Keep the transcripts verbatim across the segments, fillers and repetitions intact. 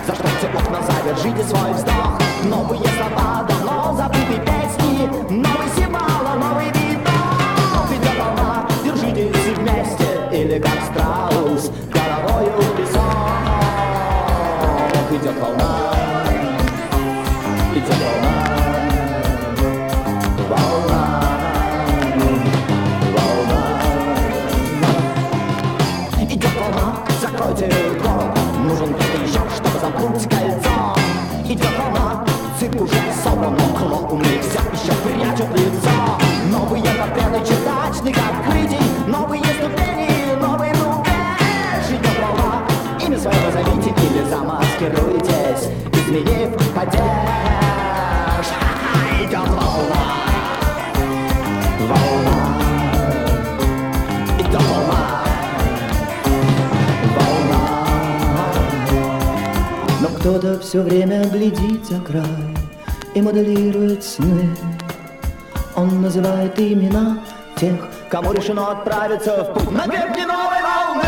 Зажгите окна, задержите свой вздох. Новые слова, давно забытые песни, новый символ, новый виток. Идет волна, держитесь вместе, или как страус головою в песок. Идет волна, идет волна, волна, волна. Идет волна, закройте город, нужен кто-то еще, чтобы замкнуть кольцо. Идет волна, цирк уже собран, но клоуны все еще прячут лицо. Новые портреты чердачных открытий, новые ступени, новый рубеж. Идет волна, имя свое назовите или замаскируйтесь, изменив падеж. Идет волна, волна, идет волна, волна. Но кто-то все время глядит за край и моделирует сны. Он называет имена тех, кому решено отправиться в путь на гребне новой волны.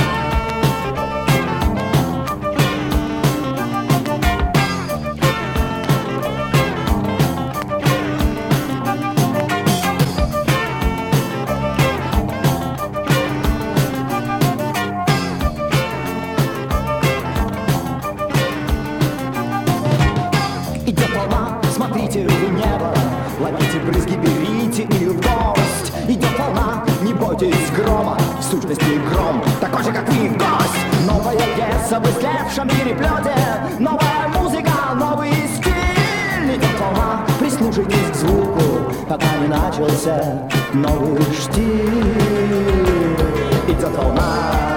Идет волна, смотрите в небо, ловите брызги, берите их в горсть. Идет волна, не бойтесь грома, в сущности гром такой же, как вы, гость. Новая пьеса в истлевшем переплете, новая музыка, новый стиль. Идет волна, прислушайтесь к звуку, пока не начался новый штиль. Идет волна.